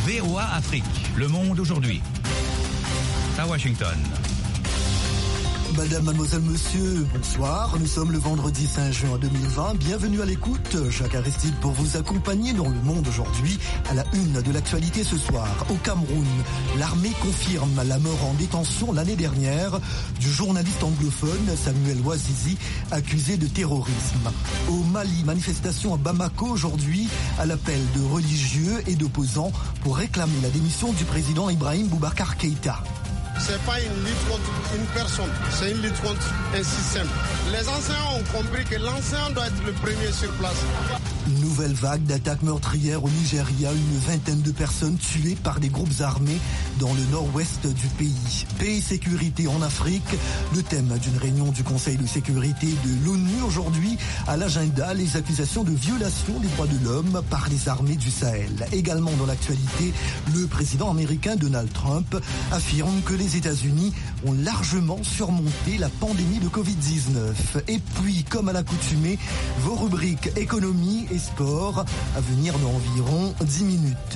VOA Afrique, le monde aujourd'hui. À Washington. Madame, mademoiselle, monsieur, bonsoir. Nous sommes le vendredi 5 juin 2020. Bienvenue à l'écoute. Jacques Aristide pour vous accompagner dans le monde aujourd'hui. À la une de l'actualité ce soir. Au Cameroun, l'armée confirme la mort en détention l'année dernière du journaliste anglophone Samuel Ouazizi, accusé de terrorisme. Au Mali, manifestation à Bamako aujourd'hui à l'appel de religieux et d'opposants pour réclamer la démission du président Ibrahim Boubacar Keïta. C'est pas une lutte contre une personne, c'est une lutte contre un système. Les enseignants ont compris que l'enseignant doit être le premier sur place. Nouvelle vague d'attaques meurtrières au Nigeria, une vingtaine de personnes tuées par des groupes armés dans le nord-ouest du pays. Paix et sécurité en Afrique, le thème d'une réunion du Conseil de sécurité de l'ONU aujourd'hui. À l'agenda, les accusations de violation des droits de l'homme par les armées du Sahel. Également dans l'actualité, le président américain Donald Trump affirme que les États-Unis ont largement surmonté la pandémie de Covid-19. Et puis, comme à l'accoutumée, vos rubriques économie et sport à venir dans environ 10 minutes.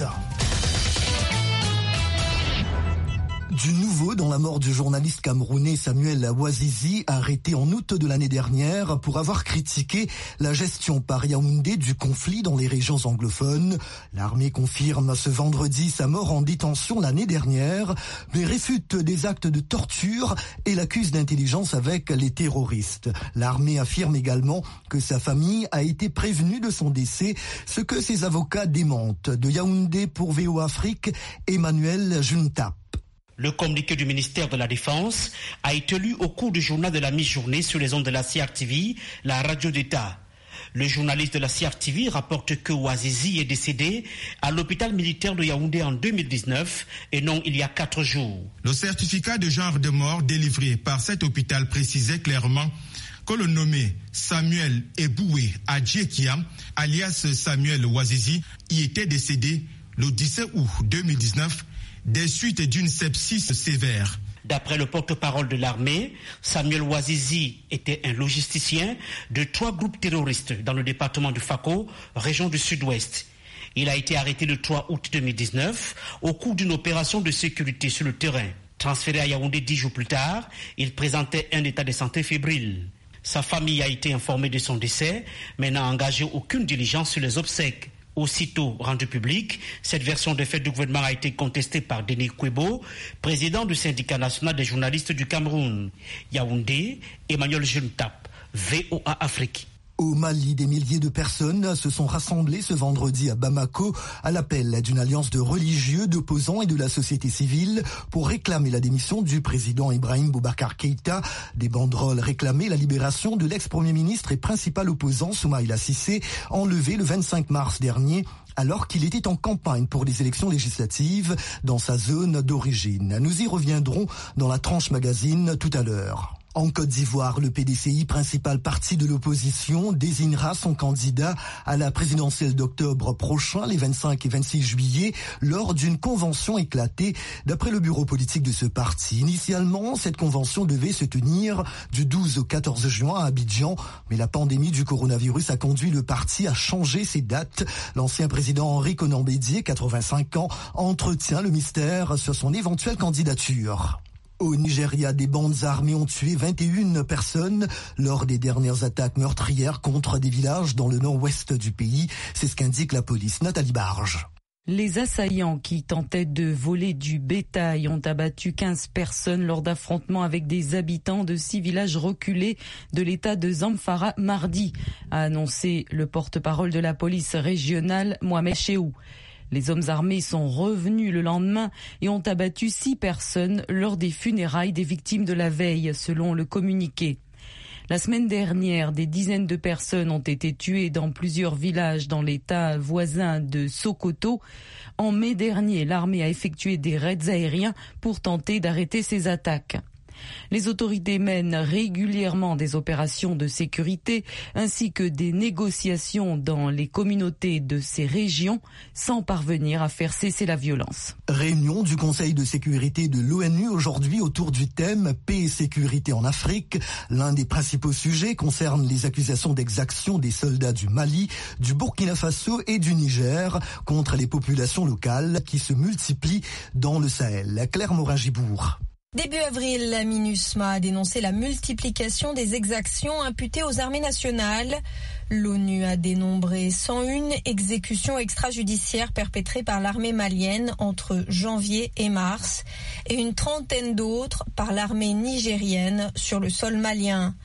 Du nouveau dans la mort du journaliste camerounais Samuel Ouazizi, arrêté en août de l'année dernière pour avoir critiqué la gestion par Yaoundé du conflit dans les régions anglophones. L'armée confirme ce vendredi sa mort en détention l'année dernière, mais réfute des actes de torture et l'accuse d'intelligence avec les terroristes. L'armée affirme également que sa famille a été prévenue de son décès, ce que ses avocats démentent. De Yaoundé pour VOA Afrique, Emmanuel Juntap. Le communiqué du ministère de la Défense a été lu au cours du journal de la mi-journée sur les ondes de la CRTV, la radio d'État. Le journaliste de la CRTV rapporte que Ouazizi est décédé à l'hôpital militaire de Yaoundé en 2019 et non il y a 4 jours. Le certificat de genre de mort délivré par cet hôpital précisait clairement que le nommé Samuel Eboué Adjekia, alias Samuel Ouazizi, y était décédé le 17 août 2019 des suites d'une sepsis sévère. D'après le porte-parole de l'armée, Samuel Ouazizi était un logisticien de 3 groupes terroristes dans le département du Fako, région du Sud-Ouest. Il a été arrêté le 3 août 2019 au cours d'une opération de sécurité sur le terrain. Transféré à Yaoundé 10 jours plus tard, il présentait un état de santé fébrile. Sa famille a été informée de son décès, mais n'a engagé aucune diligence sur les obsèques. Aussitôt rendu public, cette version des faits du gouvernement a été contestée par Denis Kwebo, président du syndicat national des journalistes du Cameroun. Yaoundé, Emmanuel Juntap, VOA Afrique. Au Mali, des milliers de personnes se sont rassemblées ce vendredi à Bamako à l'appel d'une alliance de religieux, d'opposants et de la société civile pour réclamer la démission du président Ibrahim Boubacar Keïta. Des banderoles réclamaient la libération de l'ex-premier ministre et principal opposant Soumaïla Cissé, enlevé le 25 mars dernier alors qu'il était en campagne pour les élections législatives dans sa zone d'origine. Nous y reviendrons dans la tranche magazine tout à l'heure. En Côte d'Ivoire, le PDCI, principal parti de l'opposition, désignera son candidat à la présidentielle d'octobre prochain, les 25 et 26 juillet, lors d'une convention éclatée, d'après le bureau politique de ce parti. Initialement, cette convention devait se tenir du 12 au 14 juin à Abidjan, mais la pandémie du coronavirus a conduit le parti à changer ses dates. L'ancien président Henri Konan Bédié, 85 ans, entretient le mystère sur son éventuelle candidature. Au Nigeria, des bandes armées ont tué 21 personnes lors des dernières attaques meurtrières contre des villages dans le nord-ouest du pays. C'est ce qu'indique la police. Nathalie Barge. Les assaillants qui tentaient de voler du bétail ont abattu 15 personnes lors d'affrontements avec des habitants de 6 villages reculés de l'état de Zamfara mardi, a annoncé le porte-parole de la police régionale Mohamed Cheou. Les hommes armés sont revenus le lendemain et ont abattu 6 personnes lors des funérailles des victimes de la veille, selon le communiqué. La semaine dernière, des dizaines de personnes ont été tuées dans plusieurs villages dans l'état voisin de Sokoto. En mai dernier, l'armée a effectué des raids aériens pour tenter d'arrêter ces attaques. Les autorités mènent régulièrement des opérations de sécurité ainsi que des négociations dans les communautés de ces régions sans parvenir à faire cesser la violence. Réunion du Conseil de sécurité de l'ONU aujourd'hui autour du thème paix et sécurité en Afrique. L'un des principaux sujets concerne les accusations d'exaction des soldats du Mali, du Burkina Faso et du Niger contre les populations locales qui se multiplient dans le Sahel. Claire Morin-Gibourg. Début avril, la MINUSMA a dénoncé la multiplication des exactions imputées aux armées nationales. L'ONU a dénombré 101 exécutions extrajudiciaires perpétrées par l'armée malienne entre janvier et mars et une trentaine d'autres par l'armée nigérienne sur le sol malien.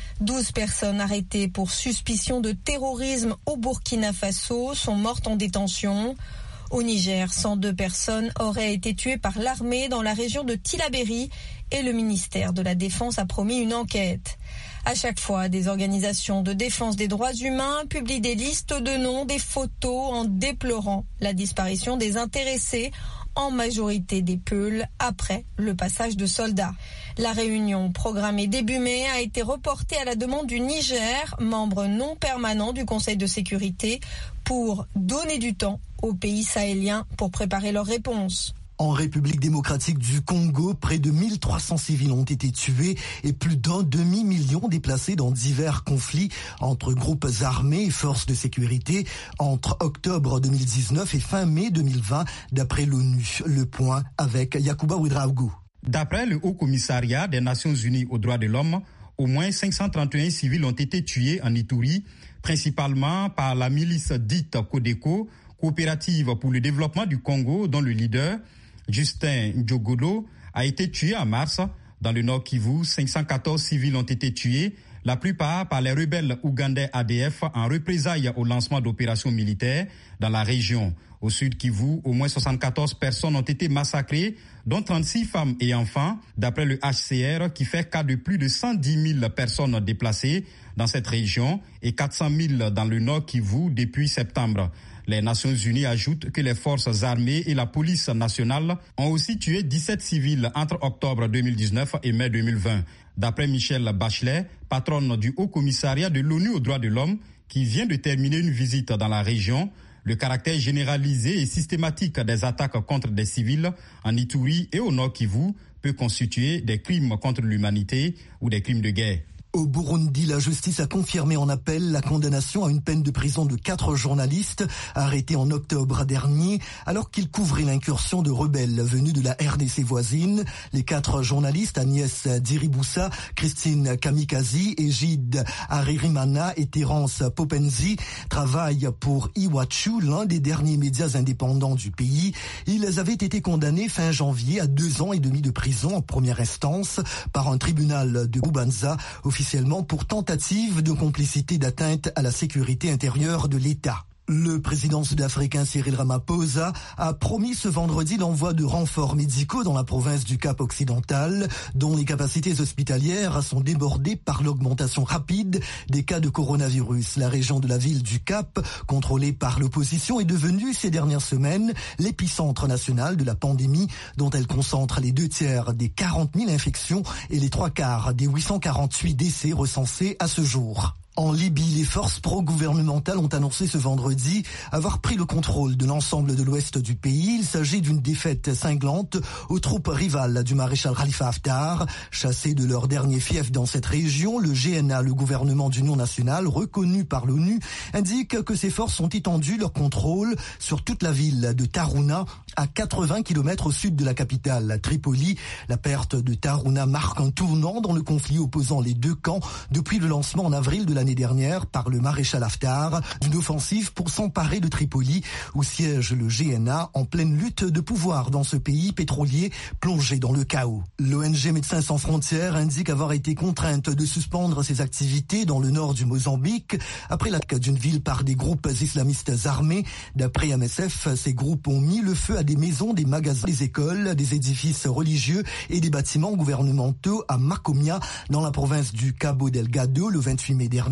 12 personnes arrêtées pour suspicion de terrorisme au Burkina Faso sont mortes en détention. Au Niger, 102 personnes auraient été tuées par l'armée dans la région de Tillabéri et le ministère de la Défense a promis une enquête. À chaque fois, des organisations de défense des droits humains publient des listes de noms, des photos en déplorant la disparition des intéressés, en majorité des Peuls, après le passage de soldats. La réunion programmée début mai a été reportée à la demande du Niger, membre non permanent du Conseil de sécurité, pour donner du temps aux pays sahéliens pour préparer leur réponse. En République démocratique du Congo, près de 1300 civils ont été tués et plus d'un demi-million déplacés dans divers conflits entre groupes armés et forces de sécurité entre octobre 2019 et fin mai 2020, d'après l'ONU. Le point avec Yacouba Ouedraogo. D'après le Haut Commissariat des Nations Unies aux droits de l'homme, au moins 531 civils ont été tués en Ituri, principalement par la milice dite Codeco, coopérative pour le développement du Congo, dont le leader, Justin Ndjogolo, a été tué en mars. Dans le Nord Kivu, 514 civils ont été tués, la plupart par les rebelles ougandais ADF en représailles au lancement d'opérations militaires dans la région. Au Sud Kivu, au moins 74 personnes ont été massacrées, dont 36 femmes et enfants, d'après le HCR, qui fait cas de plus de 110 000 personnes déplacées dans cette région et 400 000 dans le Nord Kivu depuis septembre. Les Nations Unies ajoutent que les forces armées et la police nationale ont aussi tué 17 civils entre octobre 2019 et mai 2020. D'après Michelle Bachelet, patronne du Haut Commissariat de l'ONU aux droits de l'homme, qui vient de terminer une visite dans la région, le caractère généralisé et systématique des attaques contre des civils en Ituri et au Nord Kivu peut constituer des crimes contre l'humanité ou des crimes de guerre. Au Burundi, la justice a confirmé en appel la condamnation à une peine de prison de 4 journalistes arrêtés en octobre dernier alors qu'ils couvraient l'incursion de rebelles venus de la RDC voisine. Les 4 journalistes, Agnès Diriboussa, Christine Kamikazi, Egide Aririmana et Terence Popenzi, travaillent pour Iwachu, l'un des derniers médias indépendants du pays. Ils avaient été condamnés fin janvier à 2 ans et demi de prison en première instance par un tribunal de Bubanza, officiellement pour tentative de complicité d'atteinte à la sécurité intérieure de l'État. Le président sud-africain Cyril Ramaphosa a promis ce vendredi l'envoi de renforts médicaux dans la province du Cap occidental, dont les capacités hospitalières sont débordées par l'augmentation rapide des cas de coronavirus. La région de la ville du Cap, contrôlée par l'opposition, est devenue ces dernières semaines l'épicentre national de la pandémie, dont elle concentre les 2/3 des 40 000 infections et les 3/4 des 848 décès recensés à ce jour. En Libye, les forces pro-gouvernementales ont annoncé ce vendredi avoir pris le contrôle de l'ensemble de l'ouest du pays. Il s'agit d'une défaite cinglante aux troupes rivales du maréchal Khalifa Haftar. Chassés de leur dernier fief dans cette région, le GNA, le gouvernement d'union nationale, reconnu par l'ONU, indique que ces forces ont étendu leur contrôle sur toute la ville de Tarhouna, à 80 km au sud de la capitale, Tripoli. La perte de Tarhouna marque un tournant dans le conflit opposant les deux camps depuis le lancement en avril de l'année dernière par le maréchal Haftar d'une offensive pour s'emparer de Tripoli, où siège le GNA en pleine lutte de pouvoir dans ce pays pétrolier plongé dans le chaos. L'ONG Médecins sans frontières indique avoir été contrainte de suspendre ses activités dans le nord du Mozambique après l'attaque d'une ville par des groupes islamistes armés. D'après MSF, ces groupes ont mis le feu à des maisons, des magasins, des écoles, des édifices religieux et des bâtiments gouvernementaux à Macomia, dans la province du Cabo Delgado, le 28 mai dernier.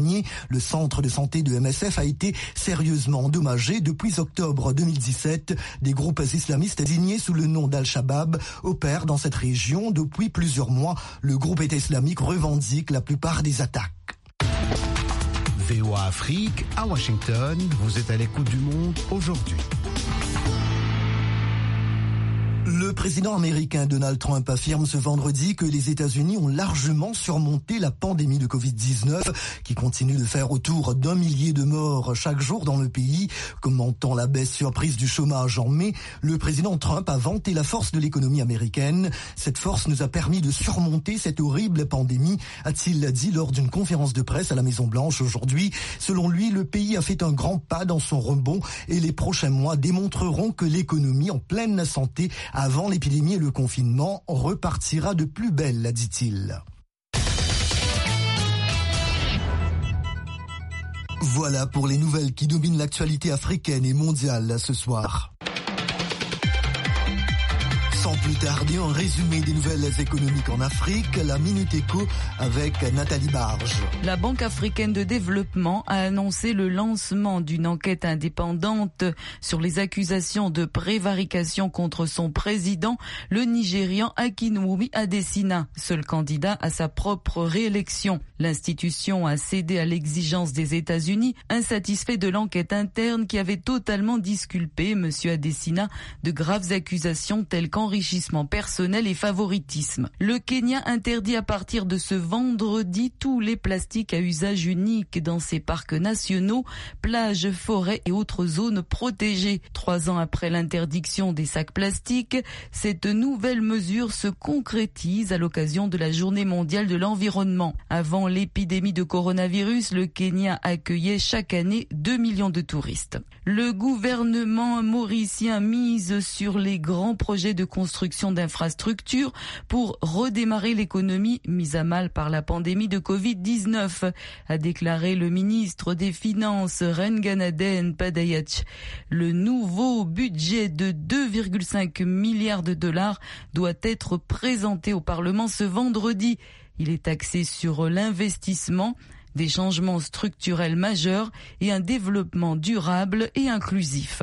dernier, le centre de santé de MSF a été sérieusement endommagé. Depuis octobre 2017, des groupes islamistes désignés sous le nom d'Al-Shabaab opèrent dans cette région. Depuis plusieurs mois, le groupe État islamique revendique la plupart des attaques. VOA Afrique, à Washington, vous êtes à l'écoute du monde aujourd'hui. Le président américain Donald Trump affirme ce vendredi que les États-Unis ont largement surmonté la pandémie de Covid-19 qui continue de faire autour d'1 millier de morts chaque jour dans le pays. Commentant la baisse surprise du chômage en mai, le président Trump a vanté la force de l'économie américaine. Cette force nous a permis de surmonter cette horrible pandémie, a-t-il dit lors d'une conférence de presse à la Maison-Blanche aujourd'hui. Selon lui, le pays a fait un grand pas dans son rebond et les prochains mois démontreront que l'économie en pleine santé avant l'épidémie et le confinement repartira de plus belle, dit-il. Voilà pour les nouvelles qui dominent l'actualité africaine et mondiale ce soir. Sans plus tarder, un résumé des nouvelles économiques en Afrique, la Minute Éco avec Nathalie Barge. La Banque africaine de développement a annoncé le lancement d'une enquête indépendante sur les accusations de prévarication contre son président, le Nigérian Akinwumi Adesina, seul candidat à sa propre réélection. L'institution a cédé à l'exigence des États-Unis, insatisfait de l'enquête interne qui avait totalement disculpé M. Adesina de graves accusations telles qu'enrichissement personnel et favoritisme. Le Kenya interdit à partir de ce vendredi tous les plastiques à usage unique dans ses parcs nationaux, plages, forêts et autres zones protégées. 3 ans après l'interdiction des sacs plastiques, cette nouvelle mesure se concrétise à l'occasion de la Journée mondiale de l'environnement. Avant l'épidémie de coronavirus, le Kenya accueillait chaque année 2 millions de touristes. Le gouvernement mauricien mise sur les grands projets de construction d'infrastructures pour redémarrer l'économie mise à mal par la pandémie de Covid-19, a déclaré le ministre des Finances Renganaden Padayach. Le nouveau budget de 2,5 milliards de dollars doit être présenté au Parlement ce vendredi. Il est axé sur l'investissement, des changements structurels majeurs et un développement durable et inclusif.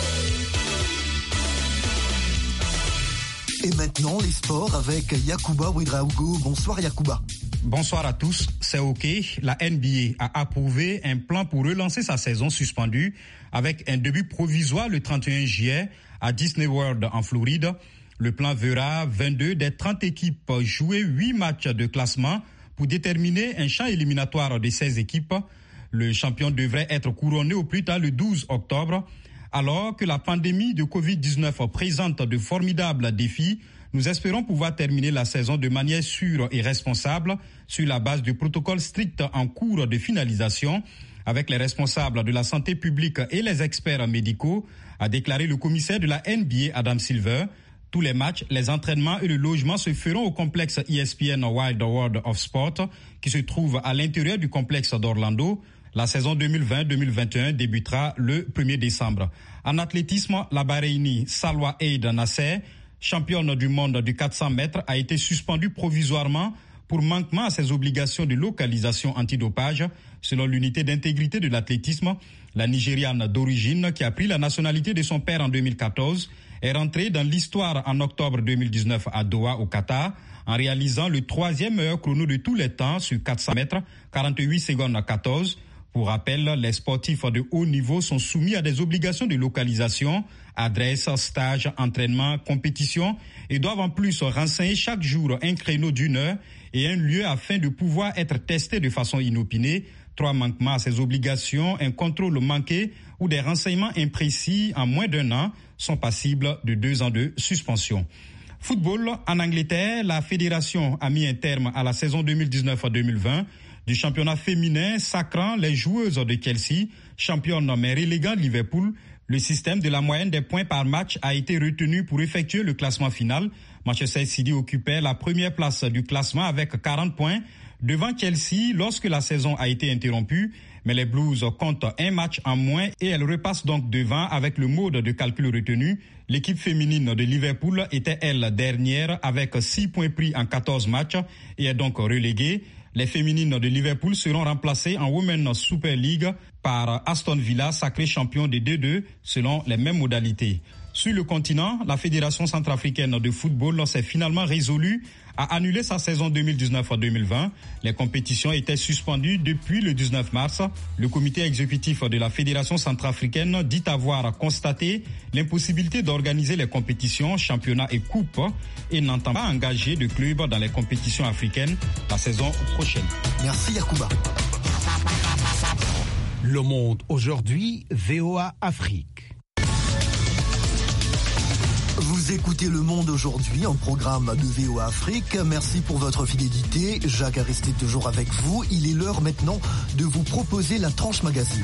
Et maintenant, les sports avec Yacouba Ouedraogo. Bonsoir Yacouba. Bonsoir à tous. C'est OK. La NBA a approuvé un plan pour relancer sa saison suspendue avec un début provisoire le 31 juillet à Disney World en Floride. Le plan verra 22 des 30 équipes jouer 8 matchs de classement pour déterminer un champ éliminatoire de 16 équipes. Le champion devrait être couronné au plus tard le 12 octobre. Alors que la pandémie de Covid-19 présente de formidables défis, nous espérons pouvoir terminer la saison de manière sûre et responsable sur la base de protocoles stricts en cours de finalisation avec les responsables de la santé publique et les experts médicaux, a déclaré le commissaire de la NBA Adam Silver. Tous les matchs, les entraînements et le logement se feront au complexe ESPN Wild World of Sport qui se trouve à l'intérieur du complexe d'Orlando. La saison 2020-2021 débutera le 1er décembre. En athlétisme, la Bahreïnie Salwa Eid Nasser, championne du monde du 400 mètres, a été suspendue provisoirement pour manquement à ses obligations de localisation antidopage. Selon l'unité d'intégrité de l'athlétisme, la Nigériane d'origine, qui a pris la nationalité de son père en 2014, est rentrée dans l'histoire en octobre 2019 à Doha, au Qatar, en réalisant le 3e meilleur chrono de tous les temps sur 400 mètres, 48 secondes à 14. Pour rappel, les sportifs de haut niveau sont soumis à des obligations de localisation, adresse, stage, entraînement, compétition et doivent en plus renseigner chaque jour un créneau d'1 heure et un lieu afin de pouvoir être testés de façon inopinée. 3 manquements à ces obligations, un contrôle manqué ou des renseignements imprécis en moins d'1 an sont passibles de 2 ans de suspension. Football, en Angleterre, la fédération a mis un terme à la saison 2019-2020 du championnat féminin sacrant les joueuses de Chelsea, championne mais reléguant Liverpool. Le système de la moyenne des points par match a été retenu pour effectuer le classement final. Manchester City occupait la première place du classement avec 40 points devant Chelsea lorsque la saison a été interrompue. Mais les Blues comptent un match en moins et elles repassent donc devant avec le mode de calcul retenu. L'équipe féminine de Liverpool était, elle, dernière avec 6 points pris en 14 matchs et est donc reléguée. Les féminines de Liverpool seront remplacées en Women's Super League par Aston Villa, sacré champion des 2-2 selon les mêmes modalités. Sur le continent, la Fédération centrafricaine de football s'est finalement résolue à annuler sa saison 2019-2020. Les compétitions étaient suspendues depuis le 19 mars. Le comité exécutif de la Fédération centrafricaine dit avoir constaté l'impossibilité d'organiser les compétitions, championnats et coupes et n'entend pas engager de clubs dans les compétitions africaines la saison prochaine. Merci Yacouba. Le Monde aujourd'hui, VOA Afrique. Vous écoutez Le Monde aujourd'hui, un programme de VOA Afrique. Merci pour votre fidélité. Jacques Aristide toujours avec vous. Il est l'heure maintenant de vous proposer la tranche magazine.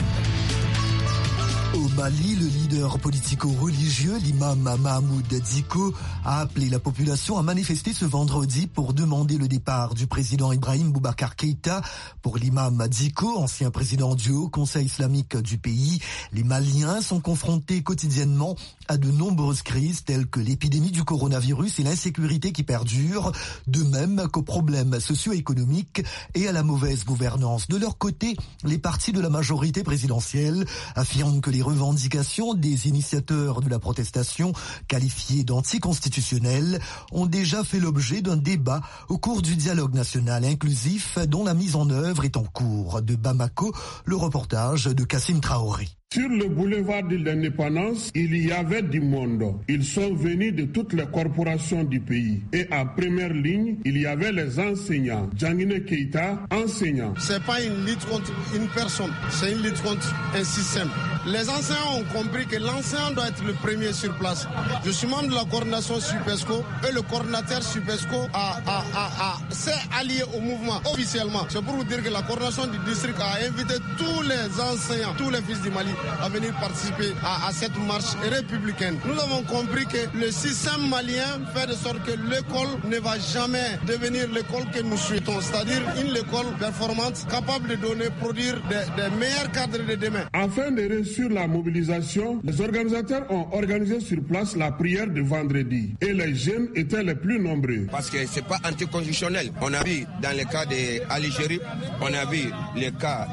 Au Mali, le leader politico-religieux, l'imam Mahmoud Dicko, a appelé la population à manifester ce vendredi pour demander le départ du président Ibrahim Boubacar Keïta. Pour l'imam Dicko, ancien président du Haut Conseil islamique du pays, les Maliens sont confrontés quotidiennement à de nombreuses crises telles que l'épidémie du coronavirus et l'insécurité qui perdure, de même qu'aux problèmes socio-économiques et à la mauvaise gouvernance. De leur côté, les partis de la majorité présidentielle affirment que les revendications des initiateurs de la protestation, qualifiées d'anticonstitutionnelles, ont déjà fait l'objet d'un débat au cours du dialogue national inclusif dont la mise en œuvre est en cours. De Bamako, le reportage de Kassim Traoré. Sur le boulevard de l'Indépendance, il y avait du monde. Ils sont venus de toutes les corporations du pays. Et en première ligne, il y avait les enseignants. Djangine Keïta, enseignant. C'est pas une lutte contre une personne, c'est une lutte contre un système. Les enseignants ont compris que l'enseignant doit être le premier sur place. Je suis membre de la coordination Supesco et le coordinateur Supesco s'est allié au mouvement officiellement. C'est pour vous dire que la coordination du district a invité tous les enseignants, tous les fils du Mali à venir participer à cette marche républicaine. Nous avons compris que le système malien fait de sorte que l'école ne va jamais devenir l'école que nous souhaitons, c'est-à-dire une école performante, capable de donner, produire des meilleurs cadres de demain. Afin de réussir la mobilisation, les organisateurs ont organisé sur place la prière de vendredi et les jeunes étaient les plus nombreux. Parce que c'est pas anticonstitutionnel. On a vu dans le cas de l'Algérie, on a vu le cas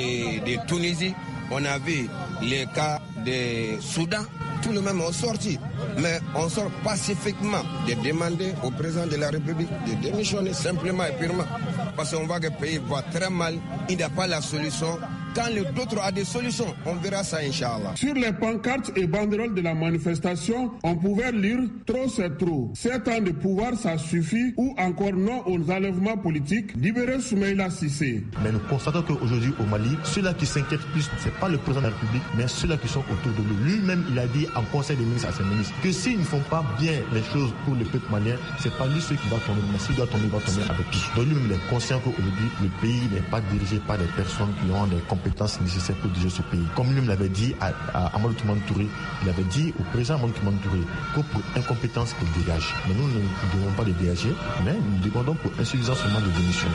de Tunisie, on a vu les cas de Soudan, tout le monde ont sorti. Mais on sort pacifiquement de demander au président de la République de démissionner simplement et purement. Parce qu'on voit que le pays va très mal, il n'y a pas la solution. Quand d'autres ont des solutions, on verra ça, Inch'Allah. Sur les pancartes et banderoles de la manifestation, on pouvait lire « Trop c'est trop ». 7 ans de pouvoir, ça suffit, ou encore non aux enlèvements politiques. Libérer Soumaïla Cissé. Mais nous constatons qu'aujourd'hui au Mali, ceux-là qui s'inquiètent plus, ce n'est pas le président de la République, mais ceux-là qui sont autour de lui. Lui-même, il a dit en conseil des ministres à ses ministres que s'ils ne font pas bien les choses pour le peuple malien, ce n'est pas lui ceux qui va tomber, mais s'il doit tomber, il va tomber avec tous. Donc lui-même, il est conscient qu'aujourd'hui, le pays n'est pas dirigé par des personnes qui ont des compétences nécessaires pour diriger ce pays. Comme lui-même l'avait dit à Amadou Toumani Touré, il avait dit au président Amadou Toumani Touré que pour incompétence, il dégage. Mais nous ne demandons pas de dégager, mais nous demandons pour insuffisance seulement de démissionner.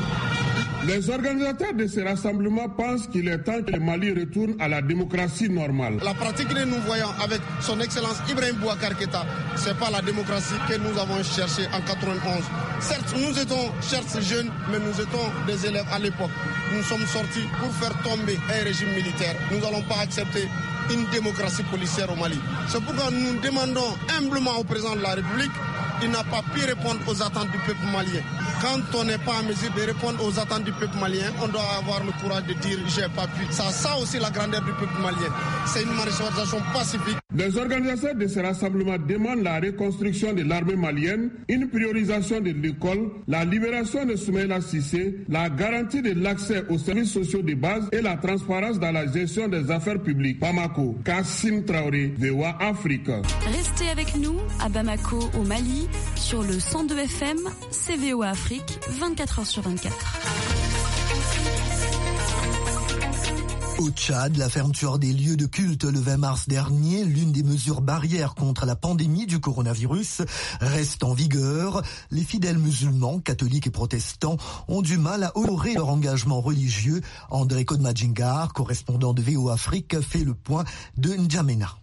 Les organisateurs de ces rassemblements pensent qu'il est temps que le Mali retourne à la démocratie normale. La pratique que nous voyons avec son excellence Ibrahim Boubacar Keïta, ce n'est pas la démocratie que nous avons cherchée en 91. Certes, nous étions jeunes, mais nous étions des élèves à l'époque. Nous sommes sortis pour faire tomber un régime militaire. Nous n'allons pas accepter une démocratie policière au Mali. C'est pourquoi nous demandons humblement au président de la République, il n'a pas pu répondre aux attentes du peuple malien. Quand on n'est pas en mesure de répondre aux attentes du peuple malien, on doit avoir le courage de dire « j'ai pas pu ». Ça aussi la grandeur du peuple malien. C'est une manifestation pacifique. Les organisateurs de ces rassemblements demandent la reconstruction de l'armée malienne, une priorisation de l'école, la libération de Soumaïla Cissé, la garantie de l'accès aux services sociaux de base et la transparence dans la gestion des affaires publiques. Bamako, Kassim Traoré, VOA Afrique. Restez avec nous à Bamako, au Mali, sur le 102 FM, c'est VOA Afrique, 24h sur 24. Au Tchad, la fermeture des lieux de culte le 20 mars dernier, l'une des mesures barrières contre la pandémie du coronavirus, reste en vigueur. Les fidèles musulmans, catholiques et protestants, ont du mal à honorer leur engagement religieux. André Kodmadjingar, correspondant de VOA Afrique, fait le point de N'Djamena.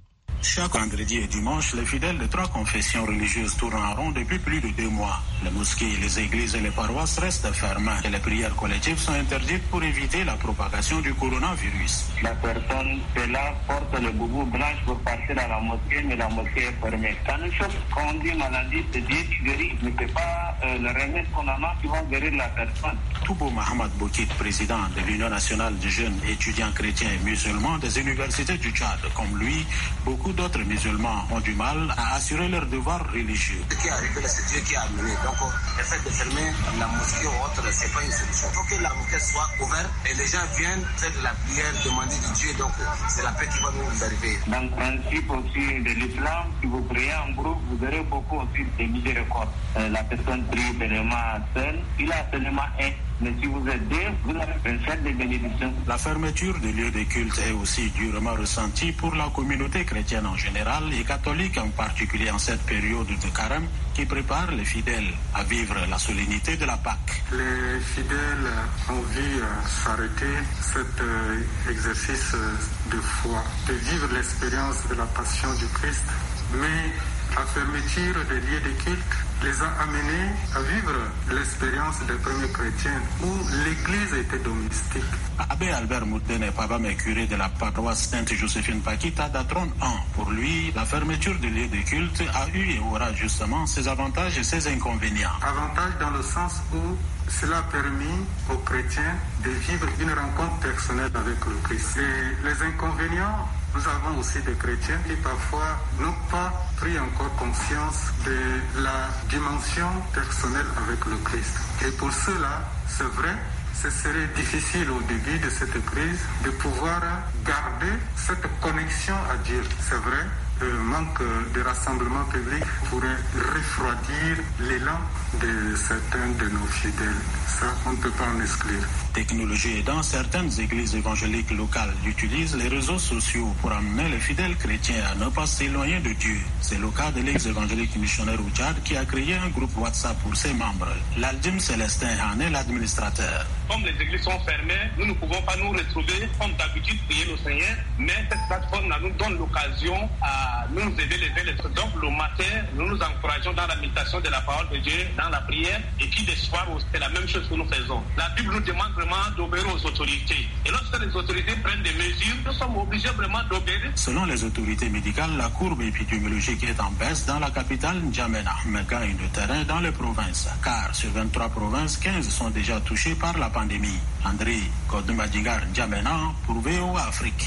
Chaque vendredi et dimanche, les fidèles de 3 confessions religieuses tournent en rond depuis plus de 2 mois. Les mosquées, les églises et les paroisses restent fermées et les prières collectives sont interdites pour éviter la propagation du coronavirus. La personne est là, porte le boubou blanche pour passer dans la mosquée, mais la mosquée est fermée. Ça nous choque quand on dit maladie, c'est Dieu qui guérit, mais ce n'est pas le remède qu'on a qui va guérir la personne. Toubo Mohamed Boukit, président de l'Union nationale des jeunes étudiants chrétiens et musulmans des universités du Tchad, comme lui, beaucoup d'autres musulmans ont du mal à assurer leurs devoirs religieux. Ce qui est arrivé, c'est Dieu qui a amené. Donc, le fait de fermer la mosquée ou autre, ce n'est pas une solution. Il faut que la mosquée soit ouverte et les gens viennent faire de la prière, demander de Dieu. Donc, c'est la paix qui va nous arriver. Dans le principe aussi de l'islam, si vous priez en groupe, vous aurez beaucoup aussi de miséricorde. La personne prie vraiment seule, il a seulement un. Mais si vous êtes deux, vous avez un fait de bénédiction. La fermeture des lieux de culte est aussi durement ressentie pour la communauté chrétienne en général et catholique en particulier en cette période de carême qui prépare les fidèles à vivre la solennité de la Pâque. Les fidèles ont vu s'arrêter cet exercice de foi, de vivre l'expérience de la passion du Christ, mais la fermeture des lieux de culte les a amenés à vivre l'expérience des premiers chrétiens où l'église était domestique. Abbé Albert Moudene Pabame, curé de la paroisse Sainte-Joséphine Pakita d'Atron 1. Pour lui, la fermeture des lieux de culte a eu et aura justement ses avantages et ses inconvénients. Avantages dans le sens où cela a permis aux chrétiens de vivre une rencontre personnelle avec le Christ. Et les inconvénients, nous avons aussi des chrétiens qui parfois n'ont pas pris encore conscience de la dimension personnelle avec le Christ. Et pour cela, c'est vrai, ce serait difficile au début de cette crise de pouvoir garder cette connexion à Dieu. C'est vrai, le manque de rassemblement public pourrait refroidir l'élan de certains de nos fidèles. Ça, on ne peut pas en exclure. Technologie aidant, certaines églises évangéliques locales utilisent les réseaux sociaux pour amener les fidèles chrétiens à ne pas s'éloigner de Dieu. C'est le cas de l'église évangélique missionnaire au Tchad qui a créé un groupe WhatsApp pour ses membres. L'Aldim Célestin en est l'administrateur. Comme les églises sont fermées, nous ne pouvons pas nous retrouver comme d'habitude prier le Seigneur, mais cette plateforme nous donne l'occasion à nous aider les uns les autres. Donc le matin, nous nous encourageons dans la méditation de la parole de Dieu, dans la prière, et puis le soir, c'est la même chose que nous faisons. La Bible nous demande vraiment d'obéir aux autorités. Et lorsque les autorités prennent des mesures, nous sommes obligés vraiment d'obéir. Selon les autorités médicales, la courbe épidémiologique est en baisse dans la capitale N'Djamena, mais gagne de terrain dans les provinces. Car sur 23 provinces, 15 sont déjà touchées par la pandémie. André Kodoumadingar N'Djamena pour VOA Afrique.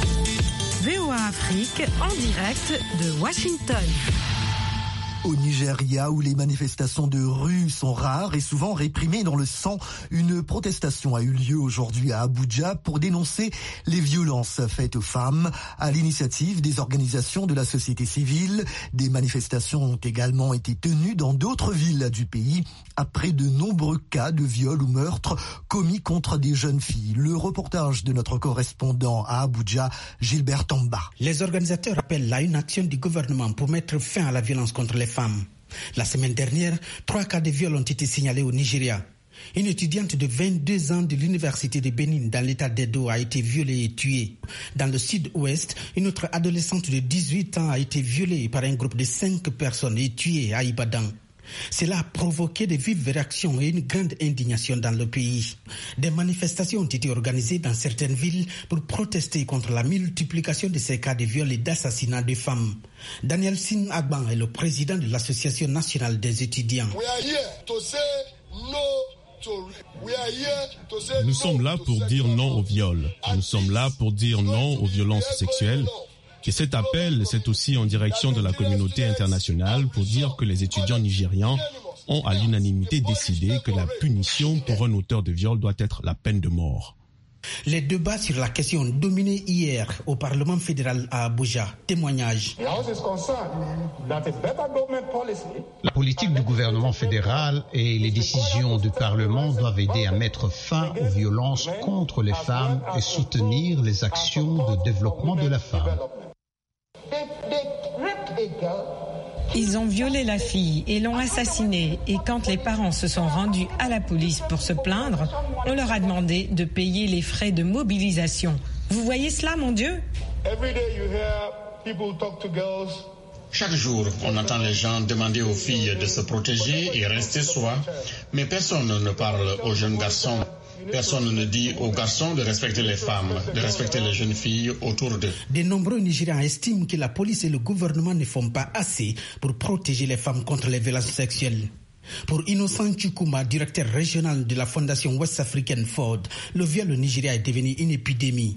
VOA Afrique en direct de Washington. Au Nigeria, où les manifestations de rue sont rares et souvent réprimées dans le sang, une protestation a eu lieu aujourd'hui à Abuja pour dénoncer les violences faites aux femmes. À l'initiative des organisations de la société civile, des manifestations ont également été tenues dans d'autres villes du pays après de nombreux cas de viols ou meurtres commis contre des jeunes filles. Le reportage de notre correspondant à Abuja, Gilbert Tamba. Les organisateurs appellent à une action du gouvernement pour mettre fin à la violence contre les femmes. La semaine dernière, 3 cas de viol ont été signalés au Nigeria. Une étudiante de 22 ans de l'université de Benin dans l'état d'Edo a été violée et tuée. Dans le sud-ouest, une autre adolescente de 18 ans a été violée par un groupe de 5 personnes et tuée à Ibadan. Cela a provoqué de vives réactions et une grande indignation dans le pays. Des manifestations ont été organisées dans certaines villes pour protester contre la multiplication de ces cas de viol et d'assassinat de femmes. Daniel Sin Agban est le président de l'Association nationale des étudiants. Nous sommes là pour dire non au viol. Nous sommes là pour dire non aux violences sexuelles. Et cet appel, c'est aussi en direction de la communauté internationale pour dire que les étudiants nigérians ont à l'unanimité décidé que la punition pour un auteur de viol doit être la peine de mort. Les débats sur la question ont dominé hier au Parlement fédéral à Abuja. Témoignage. La politique du gouvernement fédéral et les décisions du Parlement doivent aider à mettre fin aux violences contre les femmes et soutenir les actions de développement de la femme. Ils ont violé la fille et l'ont assassinée. Et quand les parents se sont rendus à la police pour se plaindre, on leur a demandé de payer les frais de mobilisation. Vous voyez cela, mon Dieu ? Chaque jour, on entend les gens demander aux filles de se protéger et rester soi, mais personne ne parle aux jeunes garçons. Personne ne dit aux garçons de respecter les femmes, de respecter les jeunes filles autour d'eux. De nombreux Nigérians estiment que la police et le gouvernement ne font pas assez pour protéger les femmes contre les violences sexuelles. Pour Innocent Chukuma, directeur régional de la Fondation West African Ford, le viol au Nigeria est devenu une épidémie.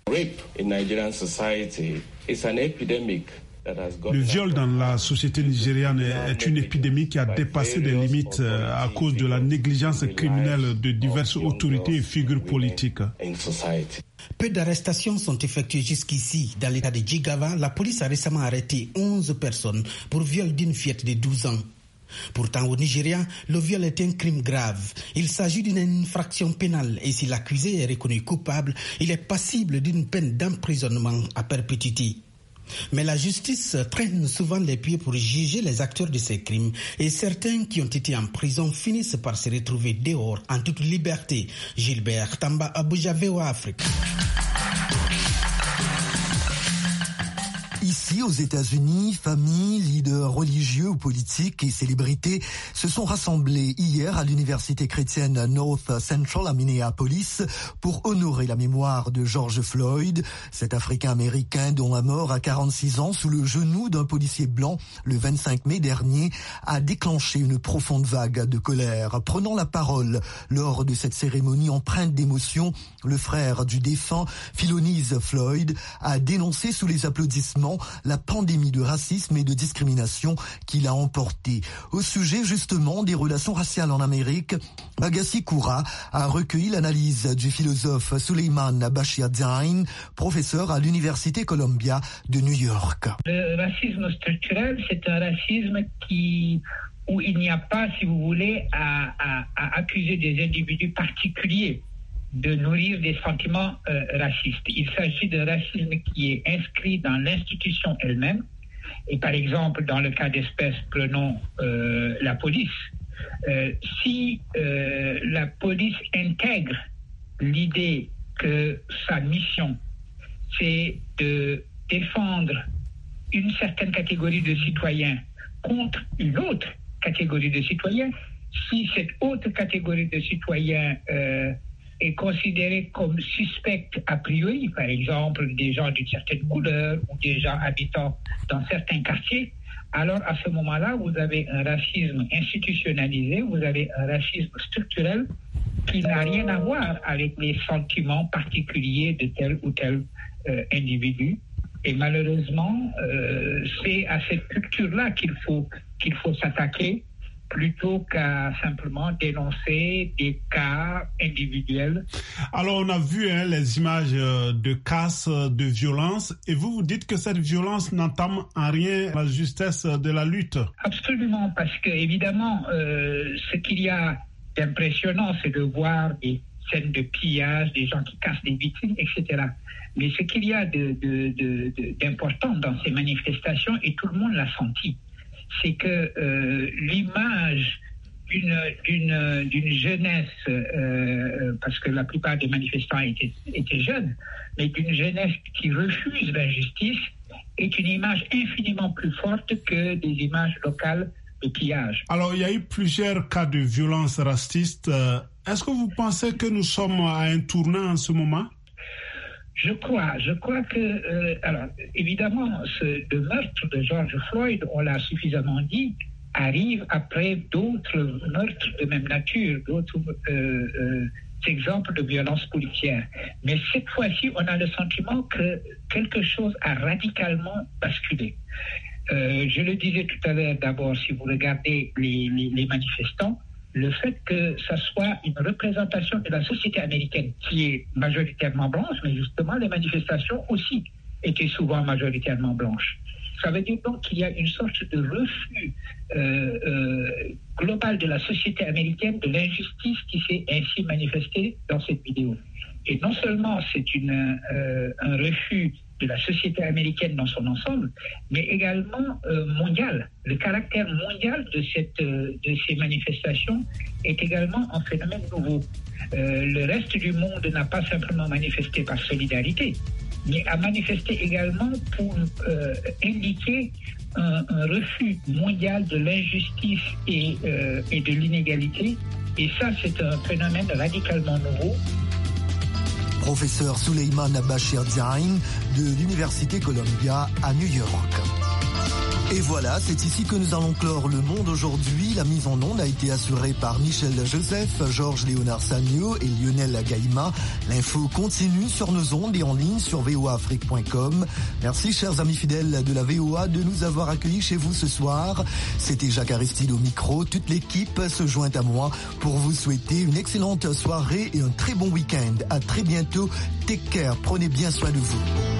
Le viol dans la société nigériane est une épidémie qui a dépassé les limites à cause de la négligence criminelle de diverses autorités et figures politiques. Peu d'arrestations sont effectuées jusqu'ici. Dans l'état de Jigawa, la police a récemment arrêté 11 personnes pour viol d'une fillette de 12 ans. Pourtant, au Nigeria, le viol est un crime grave. Il s'agit d'une infraction pénale et si l'accusé est reconnu coupable, il est passible d'une peine d'emprisonnement à perpétuité. Mais la justice traîne souvent les pieds pour juger les acteurs de ces crimes et certains qui ont été en prison finissent par se retrouver dehors en toute liberté. Gilbert Tamba, Abuja, VOA Afrique. Ici, aux États-Unis, familles, leaders religieux ou politiques et célébrités se sont rassemblés hier à l'université chrétienne North Central à Minneapolis pour honorer la mémoire de George Floyd, cet Africain-Américain dont la mort à 46 ans sous le genou d'un policier blanc le 25 mai dernier a déclenché une profonde vague de colère. Prenant la parole lors de cette cérémonie empreinte d'émotion, le frère du défunt, Philonise Floyd, a dénoncé sous les applaudissements la pandémie de racisme et de discrimination qu'il a emporté. Au sujet justement des relations raciales en Amérique, Agassi Koura a recueilli l'analyse du philosophe Suleiman Bashir-Dine, professeur à l'Université Columbia de New York. Le racisme structurel, c'est un racisme où il n'y a pas, si vous voulez, à accuser des individus particuliers de nourrir des sentiments racistes. Il s'agit d'un racisme qui est inscrit dans l'institution elle-même. Et par exemple, dans le cas d'espèce, prenons la police. Si la police intègre l'idée que sa mission, c'est de défendre une certaine catégorie de citoyens contre une autre catégorie de citoyens, si cette autre catégorie de citoyens est considérée comme suspecte a priori, par exemple des gens d'une certaine couleur ou des gens habitant dans certains quartiers, alors à ce moment-là, vous avez un racisme institutionnalisé, vous avez un racisme structurel qui n'a rien à voir avec les sentiments particuliers de tel ou tel individu. Et malheureusement, c'est à cette culture-là qu'il faut s'attaquer, plutôt qu'à simplement dénoncer des cas individuels. Alors, on a vu les images de casse, de violence, et vous dites que cette violence n'entame en rien la justesse de la lutte. Absolument, parce que évidemment, ce qu'il y a d'impressionnant, c'est de voir des scènes de pillage, des gens qui cassent des vitrines, etc. Mais ce qu'il y a d'important dans ces manifestations, et tout le monde l'a senti, c'est que l'image d'une jeunesse, parce que la plupart des manifestants étaient jeunes, mais d'une jeunesse qui refuse l'injustice, est une image infiniment plus forte que des images locales de pillage. Alors, il y a eu plusieurs cas de violence raciste. Est-ce que vous pensez que nous sommes à un tournant en ce moment ? Je crois que, alors évidemment, le meurtre de George Floyd, on l'a suffisamment dit, arrive après d'autres meurtres de même nature, d'autres exemples de violence policière. Mais cette fois-ci, on a le sentiment que quelque chose a radicalement basculé. Je le disais tout à l'heure, d'abord, si vous regardez les manifestants, le fait que ça soit une représentation de la société américaine qui est majoritairement blanche, mais justement les manifestations aussi étaient souvent majoritairement blanches. Ça veut dire donc qu'il y a une sorte de refus global de la société américaine de l'injustice qui s'est ainsi manifestée dans cette vidéo. Et non seulement c'est un refus de la société américaine dans son ensemble, mais également mondial. Le caractère mondial de ces manifestations est également un phénomène nouveau. Le reste du monde n'a pas simplement manifesté par solidarité, mais a manifesté également pour indiquer un refus mondial de l'injustice et de l'inégalité. Et ça, c'est un phénomène radicalement nouveau. Professeur Souleymane Bachir Diagne de l'Université Columbia à New York. Et voilà, c'est ici que nous allons clore le monde aujourd'hui. La mise en onde a été assurée par Michel Joseph, Georges Léonard Sagno et Lionel Gaïma. L'info continue sur nos ondes et en ligne sur voaafrique.com. Merci, chers amis fidèles de la VOA, de nous avoir accueillis chez vous ce soir. C'était Jacques Aristide au micro. Toute l'équipe se joint à moi pour vous souhaiter une excellente soirée et un très bon week-end. À très bientôt. Take care. Prenez bien soin de vous.